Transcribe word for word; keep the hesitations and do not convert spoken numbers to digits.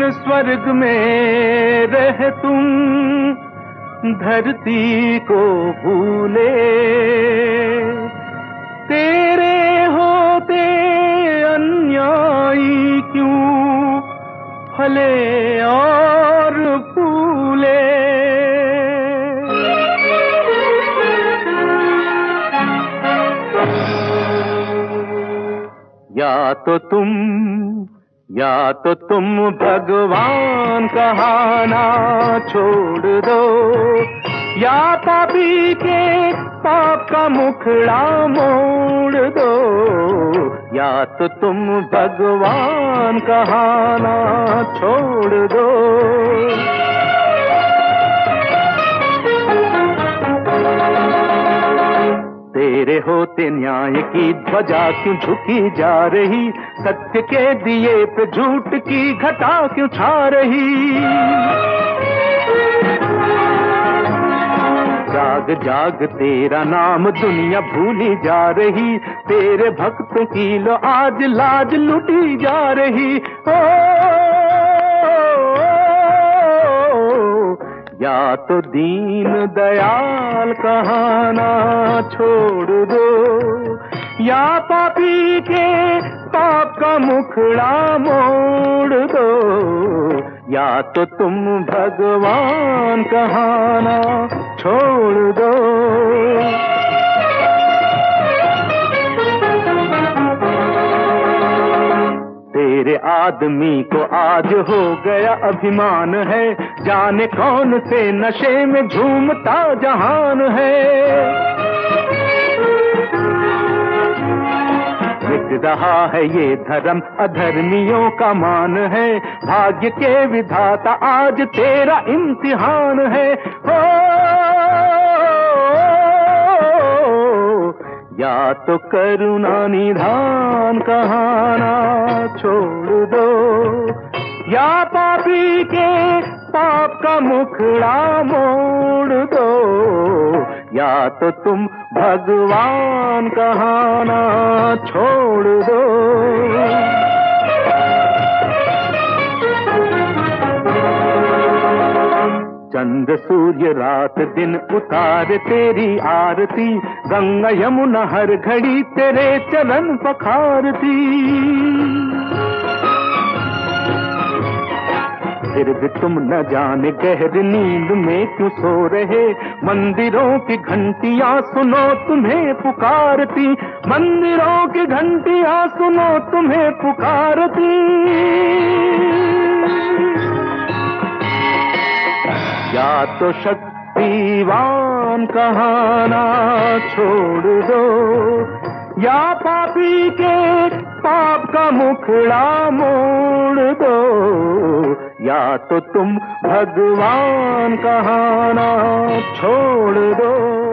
स्वर्ग में रह तुम धरती को भूले, तेरे होते अन्यायी क्यों फले और फूले। या तो तुम या तो तुम भगवान कहाना छोड़ दो, या पापी के पाप का मुखड़ा मोड़ दो। या तो तुम भगवान कहाना छोड़ दो। तेरे होते न्याय की ध्वजा क्यों झुकी जा रही, सत्य के दिए पे झूठ की घटा क्यों छा रही। जाग जाग तेरा नाम दुनिया भूली जा रही, तेरे भक्तों की लो आज लाज लुटी जा रही। ओ, या तो दीन दयाल कहाना छोड़ दो, या पापी के पाप का मुखड़ा मोड़ दो। या तो तुम भगवान कहाना छोड़ दो। तेरे आदमी को आज हो गया अभिमान है, जाने कौन से नशे में झूमता जहान है। मिट रहा है ये धर्म अधर्मियों का मान है, भाग्य के विधाता आज तेरा इम्तिहान है। हो या तो करुणा निधान कहाना छोड़ दो, या पापी के पाप का मुखड़ा मोड़ दो। या तो तुम भगवान कहाना छोड़ दो। चंद्र सूर्य रात दिन उतार तेरी आरती, गंगा यमुना हर घड़ी तेरे चरण पखारती। फिर भी तुम न जाने गहरी नींद में क्यों सो रहे, मंदिरों की घंटियां सुनो तुम्हें पुकारती। मंदिरों की घंटियां सुनो तुम्हें पुकारती। या तो शक्तिवान कहाना छोड़ दो, या पापी के पाप का मुखड़ा मोड़ दो। या तो तुम भगवान कहाना छोड़ दो।